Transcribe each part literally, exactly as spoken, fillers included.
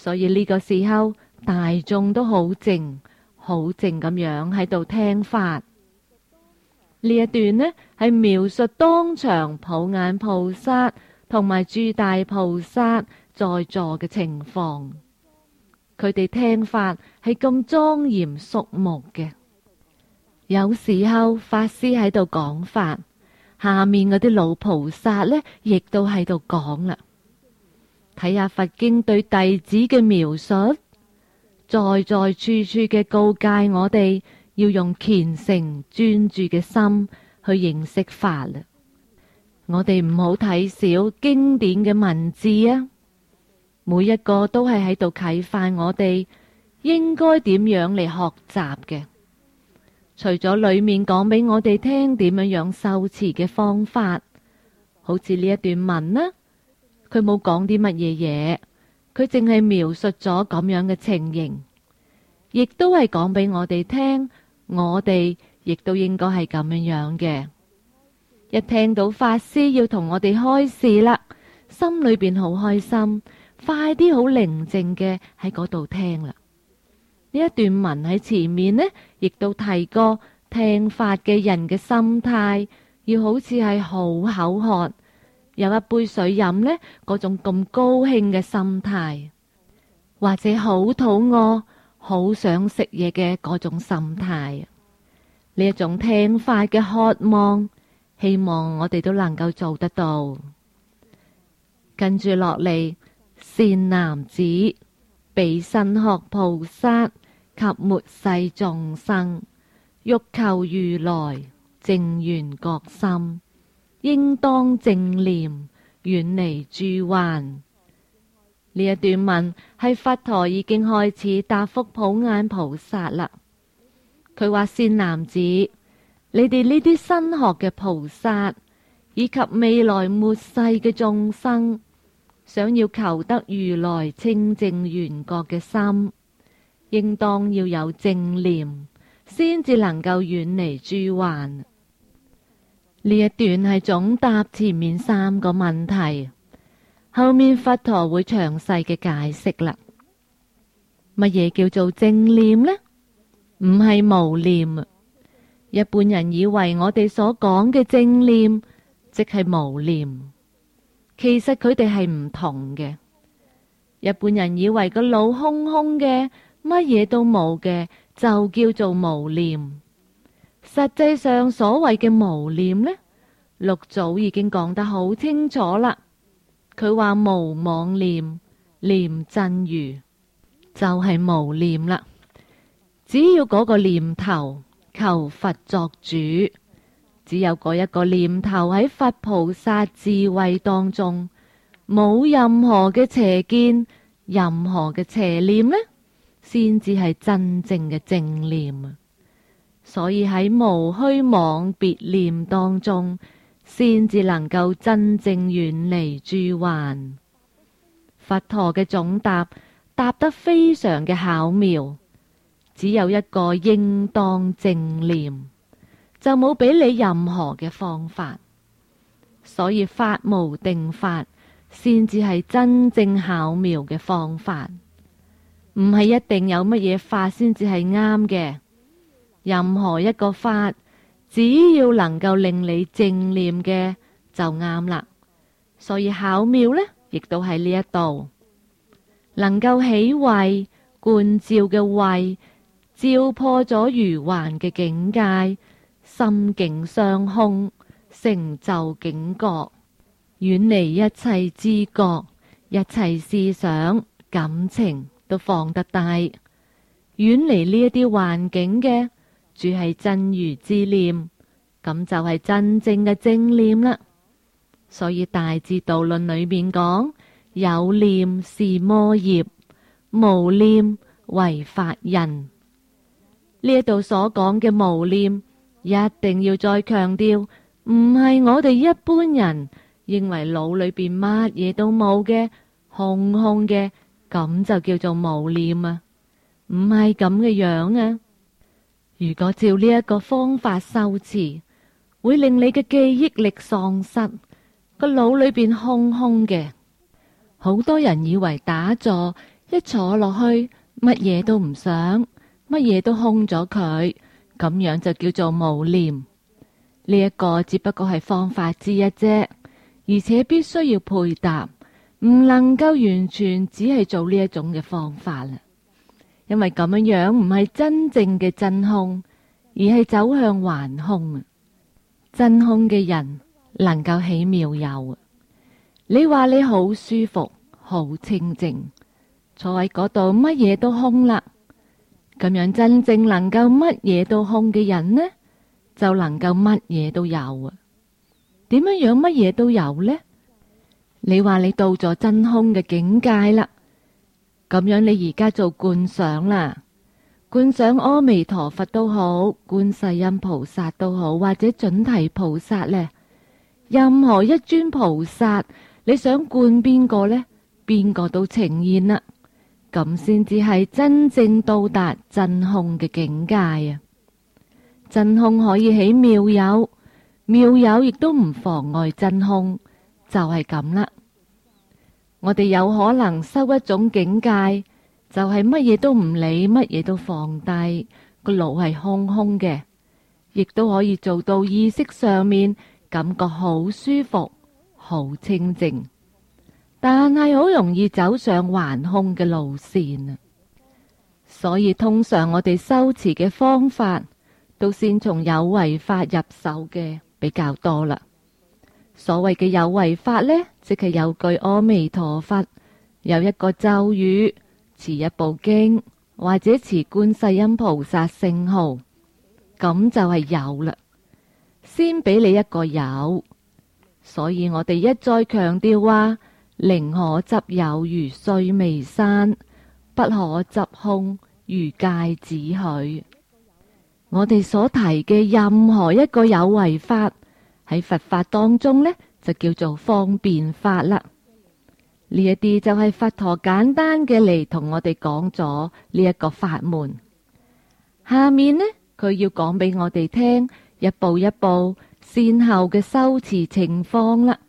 所以呢個時候大眾都好靜，好靜咁樣喺度聽法。呢一段呢係描述當場普眼菩薩同埋諸大菩薩在座嘅情況。佢哋聽法係咁莊嚴肅穆嘅。有時候法師喺度講法，下面嗰啲老菩薩呢亦都喺度講啦。睇下佛經對弟子嘅描述，在在處處嘅告誡我哋要用虔誠專注嘅心去認識法啦。我哋唔好睇小經典嘅文字啊，每一個都係喺度啟發我哋應該點樣嚟學習嘅。除咗裏面講俾我哋聽點樣樣修持嘅方法，好似呢一段文啦，佢冇講啲乜嘢嘢，佢淨係描述咗咁樣嘅情形，亦都係講俾我哋聽，我哋亦都應該係咁樣樣嘅。一聽到法師要同我哋開示啦，心裏邊好開心，快啲好寧靜嘅喺嗰度聽啦。呢一段文喺前面呢，亦都提過聽法嘅人嘅心態，要好似係好口渴，有一杯水飲呢，嗰種咁高興嘅心態，或者好肚餓，好想食嘢嘅嗰種心態。呢一種聽法嘅渴望，希望我哋都能夠做得到。跟住落嚟，善男子，彼身學菩薩及末世眾生，欲求如來正圓覺心，應當正念，遠離諸患。呢一段文係佛陀已經開始答覆普眼菩薩啦。佢話：善男子，你哋呢啲新學嘅菩薩，以及未來末世嘅眾生，想要求得如來清淨圓覺嘅心，應當要有正念，先至能夠遠離諸患。呢一段係總答前面三個問題，後面佛陀會詳細嘅解釋啦。乜嘢叫做正念呢？唔係無念。一般人以為我哋所講嘅正念即係無念，其實佢哋係唔同嘅。一般人以為個腦空空嘅，乜嘢都冇嘅，就叫做無念。實際上所謂嘅無念呢，六祖已經講得好清楚啦。佢話無妄念，念真如，就係無念啦。只要嗰個念頭求佛作主，只有嗰一個念頭喺佛菩薩智慧當中，冇任何嘅邪見，任何嘅邪念呢，先至係真正嘅正念啊！所以喺無虛妄別念當中，先至能夠真正遠離諸患。佛陀嘅總答答得非常嘅巧妙，只有一個應當正念，就冇俾你任何嘅方法。所以法無定法，先至係真正巧妙嘅方法。唔係一定有乜嘢法先至係啱嘅，任何一個法，只要能夠令你正念嘅就啱啦。所以巧妙呢，亦都喺呢一度，能夠起慧，觀照嘅慧，照破咗如幻嘅境界，心境相空，成就警覺，遠離一切知覺，一切思想感情都放得低，遠離呢一啲環境嘅，住係真如之念，咁就係真正嘅正念啦。所以大智度論裏面講，有念是魔業，無念為法印。呢一度所講嘅無念，一定要再強調，唔係我哋一般人認為腦裏邊乜嘢都冇嘅，空空嘅，咁就叫做無念啊，唔係咁嘅樣啊。如果照呢一個方法修持，會令你嘅記憶力喪失，個腦裏邊空空嘅。好多人以為打坐一坐落去，乜嘢都唔想，乜嘢都空咗佢，咁樣就叫做無念。呢一個只不過係方法之一啫，而且必須要配搭，唔能夠完全只係做呢一種嘅方法啦。因為咁樣樣唔係真正嘅真空，而係走向頑空啊！真空嘅人能夠起妙有啊！你話你好舒服，好清靜，坐喺嗰度乜嘢都空啦。咁樣真正能夠乜嘢都空嘅人呢，就能夠乜嘢都有啊！點樣樣乜嘢都有呢？你話你到咗真空嘅境界啦，咁樣你而家做觀想啦，觀想阿彌陀佛都好，觀世音菩薩都好，或者準提菩薩呢，任何一尊菩薩，你想觀邊個呢？邊個都呈現啦，咁先至係真正到達真空嘅境界啊！真空可以起妙有，妙有亦都唔妨礙真空，就係咁啦。我哋有可能修一種境界，就係乜嘢都唔理，乜嘢都放低，個腦係空空嘅，亦都可以做到意識上面感覺好舒服、好清靜，但係好容易走上頑空嘅路線啊！所以通常我哋修持嘅方法，都先從有為法入手嘅比較多啦。所謂嘅有為法呢，即係有句阿彌陀佛，有一個咒語，持一部經，或者持觀世音菩薩聖號，咁就係有啦。先俾你一個有，所以我哋一再強調話，寧可執有如須彌山，不可執空如芥子許。我哋所提嘅任何一個有為法，喺佛法當中呢，就叫做方便法啦。呢一啲就係佛陀簡單嘅嚟同我哋講咗呢一個法門。下面呢，佢要講俾我哋聽一步一步先後嘅修持情況啦。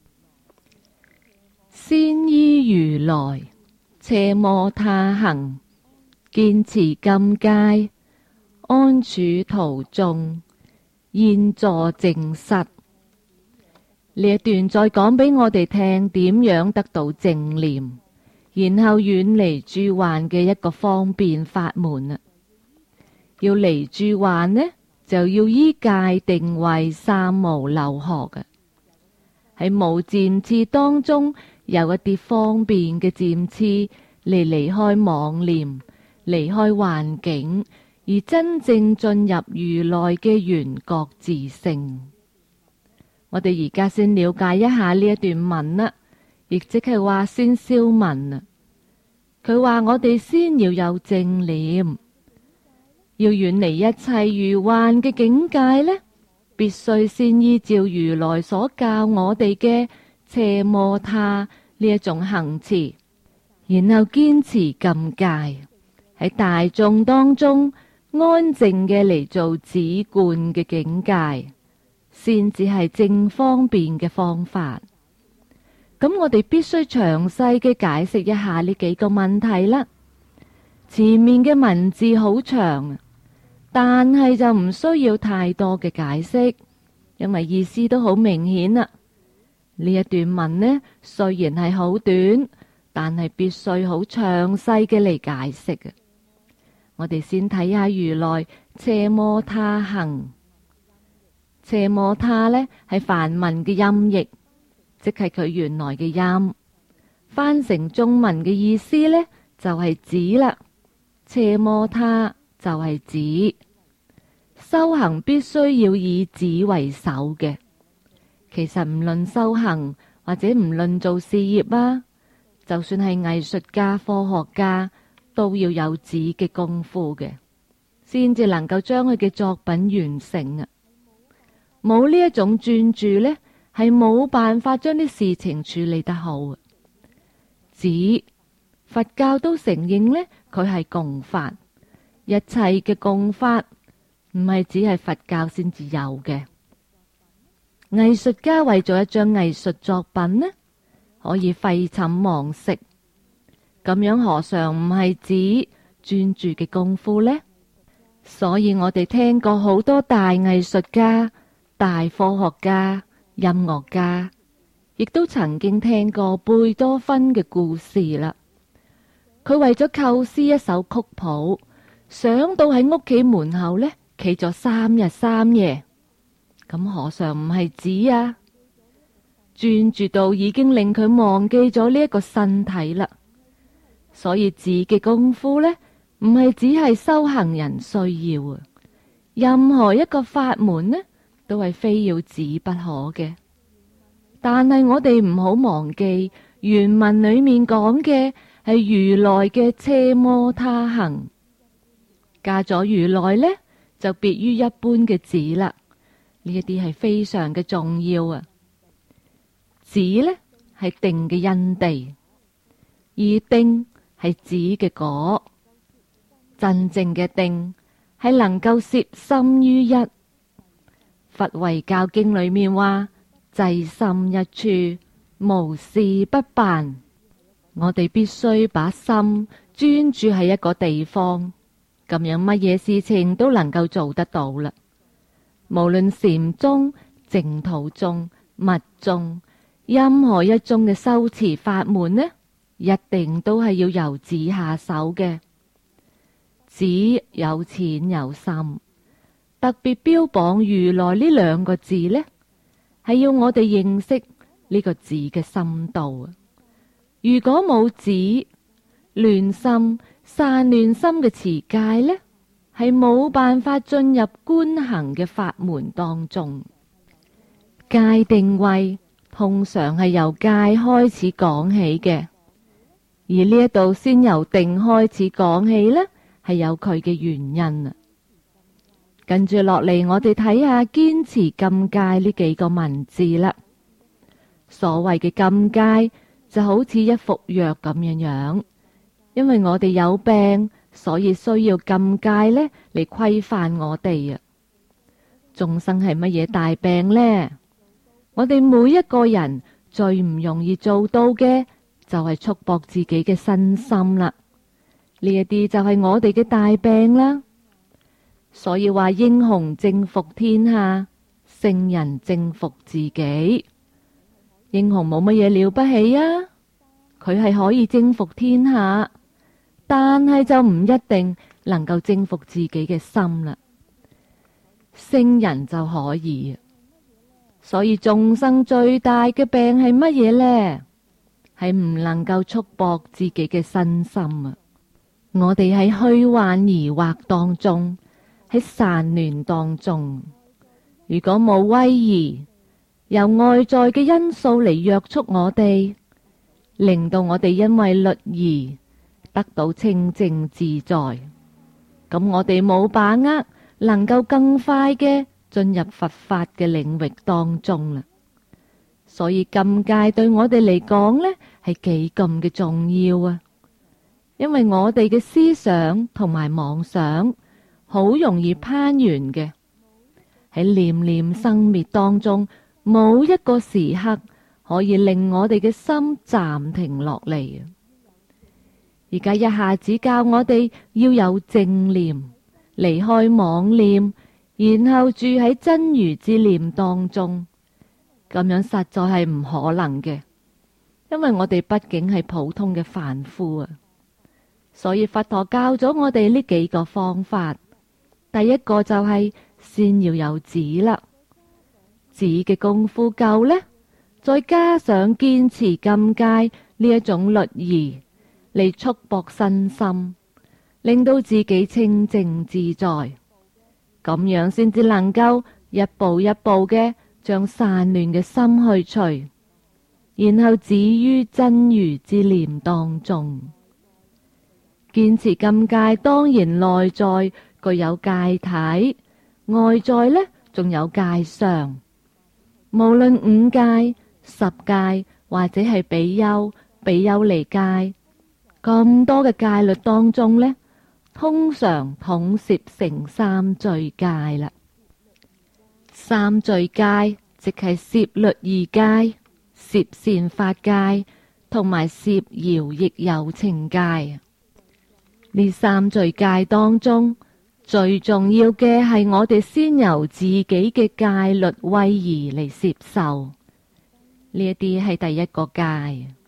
先依如來奢摩他行，堅持禁戒，安處途中，現坐靜室。呢一段再講俾我哋聽點樣得到正念，然後遠離諸幻嘅一個方便法門啊！要離諸幻呢，就要依戒定慧三無漏學嘅。喺無漸次當中，有一啲方便嘅漸次嚟離開妄念，離開幻境，而真正進入如來嘅緣覺自性。我哋而家先了解一下呢一段文啦，亦即係話先消文啊。佢話我哋先要有正念，要遠離一切如幻嘅境界呢，必須先依照如來所教我哋嘅奢摩他呢一種行持，然後堅持禁戒，喺大眾當中安靜嘅嚟做止觀嘅境界，先至係正方便嘅方法。咁我哋必須詳細嘅解釋一下呢幾個問題啦。前面嘅文字好長，但係就唔需要太多嘅解釋，因為意思都好明顯啦。呢一段文呢，雖然係好短，但係必須好詳細嘅嚟解釋嘅。我哋先睇下如來奢摩他行。奢摩他呢係梵文嘅音譯，即係佢原來嘅音。翻成中文嘅意思呢，就係止啦。奢摩他就係止，修行必須要以止為首嘅。其實唔論修行或者唔論做事業啊，就算係藝術家、科學家，都要有止嘅功夫嘅，先至能夠將佢嘅作品完成啊！冇呢一種專注呢，係冇辦法將啲事情處理得好。止，佛教都承認呢，佢係共法，一切嘅共法唔係只係佛教先至有嘅。藝術家為咗一張藝術作品呢，可以廢寢忘食， 咁樣何嘗唔係指專注嘅功夫呢？所以我哋聽過好多大藝術家、大科學家、音樂家，亦都曾經聽過貝多芬嘅故事啦。佢為咗構思一首曲譜，想到喺屋企門口呢，企咗三日三夜。咁何嘗唔係指啊？專注到已經令佢忘記咗呢一個身體啦。所以指嘅功夫呢，唔係只係修行人需要啊。任何一個法門呢，都係非要指不可嘅。但係我哋唔好忘記原文裏面講嘅係如來嘅奢摩他行，加咗如來呢，就別於一般嘅指啦。呢一啲係非常嘅重要啊。指呢係定嘅因地，而定係指嘅果。真正嘅定係能夠攝心於一。佛遺教經裏面話：滯心一處，無事不辦。我哋必須把心專注喺一個地方，咁樣乜嘢事情都能夠做得到啦。無論禪宗、淨土宗、密宗，任何一宗嘅修持法門呢，一定都係要由指下手嘅。指有淺有深，特別標榜如來呢兩個字呢，係要我哋認識呢個字嘅深度啊。如果冇指，亂心、散亂心嘅持戒呢，係冇辦法進入觀行嘅法門當中。戒定慧通常係由戒開始講起嘅，而呢一度先由定開始講起呢，係有佢嘅原因啊。跟住落嚟，我哋睇下堅持禁戒呢幾個文字啦。所謂嘅禁戒就好似一副藥咁樣樣，因為我哋有病，所以需要禁戒呢嚟規範我哋啊。眾生係乜嘢大病呢？我哋每一個人最唔容易做到嘅就係束縛自己嘅身心啦。呢一啲就係我哋嘅大病啦。所以話英雄征服天下，聖人征服自己。英雄冇乜嘢了不起啊，佢係可以征服天下，但係就唔一定能夠征服自己嘅心啦。聖人就可以。所以眾生最大嘅病係乜嘢呢？係唔能夠束縛自己嘅身心啊！我哋喺虛幻疑惑當中，喺散亂當中，如果冇威儀，由外在嘅因素嚟約束我哋，令到我哋因為律儀得到清淨自在，咁我哋冇把握能夠更快嘅進入佛法嘅領域當中啦。所以禁戒對我哋嚟講呢，係幾咁嘅重要啊！因為我哋嘅思想同埋妄想好容易攀緣嘅，喺念念生滅當中，冇一個時刻可以令我哋嘅心暫停落嚟啊！而家一下子教我哋要有正念，離開妄念，然後住喺真如之念當中，咁樣實在係唔可能嘅，因為我哋畢竟係普通嘅凡夫啊。所以佛陀教咗我哋呢幾個方法，第一個就係先要有止啦，止嘅功夫夠呢，再加上堅持禁戒呢一種律儀嚟束縛身心，令到自己清淨自在，咁樣先至能夠一步一步嘅將散亂嘅心去除，然後止於真如之念當中。堅持禁戒當然內在具有戒體，外在呢仲有戒相。無論五戒、十戒或者係比丘、比丘尼戒，咁多嘅戒律當中呢，通常統攝成三罪戒啦。三罪戒即係攝律儀戒、攝善法戒同埋攝搖亦有情戒。呢三罪戒當中，最重要嘅係我哋先由自己嘅戒律威儀嚟攝受，呢一啲係第一個戒。